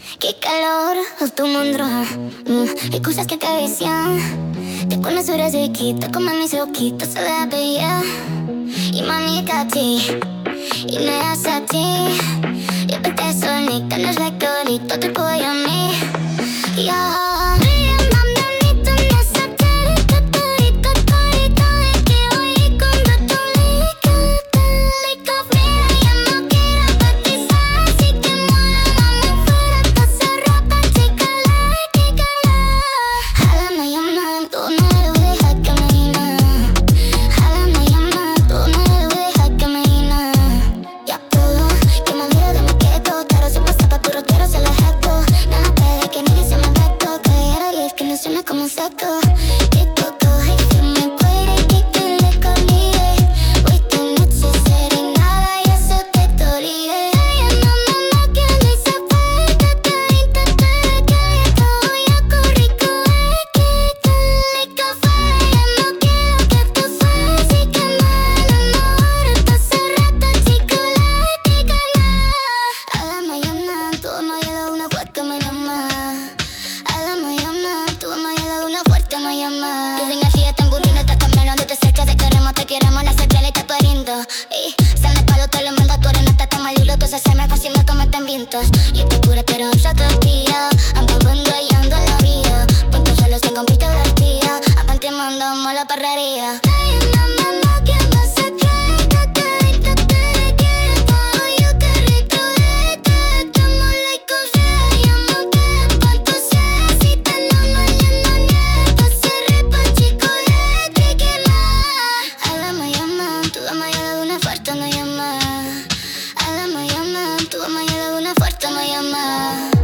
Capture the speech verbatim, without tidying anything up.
Qué calor, tu mundo, mm, hay cosas que acarician. Te conoces desde quita, como mis ojitos se la veía. Y mami, a ti, y no es a ti. Yo pensé solita, no es recorrido, te voy a mí. Ya. Como un saco, que toco, que me puede, que te le conviene. Hoy tu noche será nada y eso que te olvide. Ay, no, no, no, que no se puede, que te intenté, que todo ya corrí, que te le café. Ya no quiero que tú seas y que me enamore. Hace rato, chico, le diga nada. A la mañana, tu mañana una fuerte me llama. A la mañana, tu mañana una fuerte me llama. Dicen así, está en burrino, está cambiando. Donde te cerca, te queremos, te queremos. La central está tu arindo. Y sale el palo, te lo mando. Tu arena está tan malilo. Tú se me fácil, me cometen vientos. Y te cura, pero ya te pilla. Ando bando y ando en la vía. Puntos solos tengo un pito de tía. Aparte mandamos la parrería. Ay, no, no, no, que no se cree. Que te, que te, que todo yo que rico de te. Estamos like cosas. Ya no queda cuánto sea. Si te enamoré, no niego. Se ripa, chico, le dije nada. A la mañana, tu mañana una fuerte me llama. A la mañana, tu mañana una fuerte me llama.